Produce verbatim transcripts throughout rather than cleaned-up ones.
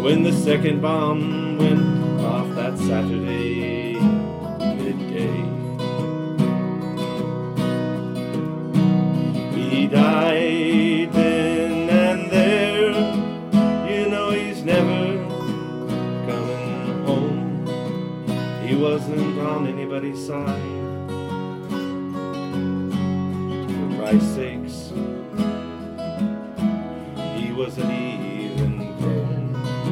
when the second bomb went off that Saturday midday. He died then and there, you know he's never coming home. He wasn't on anybody's side. For Christ's sakes, he wasn't even prone.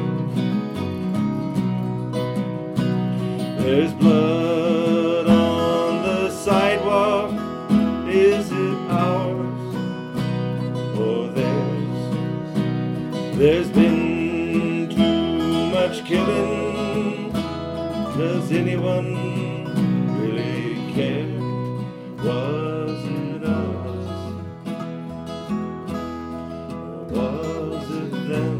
There's blood on the sidewalk. Is it ours or theirs? There's been too much killing. Does anyone really care? Was it us or was it them?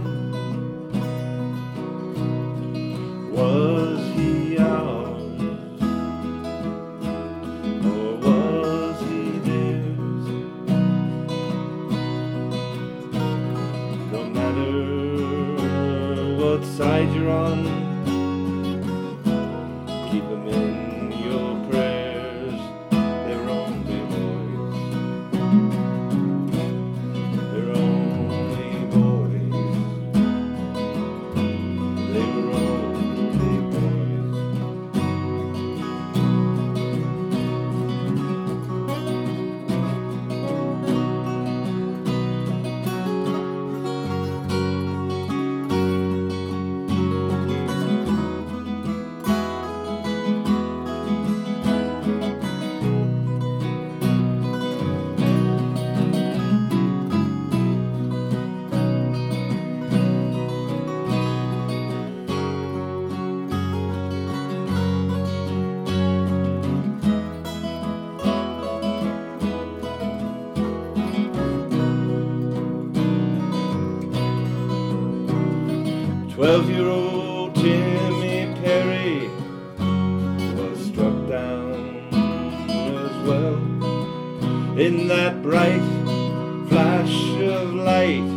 Was he ours or was he theirs? No matter what side you're on, keep them in your prayers. They're only boys. They're only boys. They were only boys. Twelve-year-old Timmy Perry was struck down as well in that bright flash of light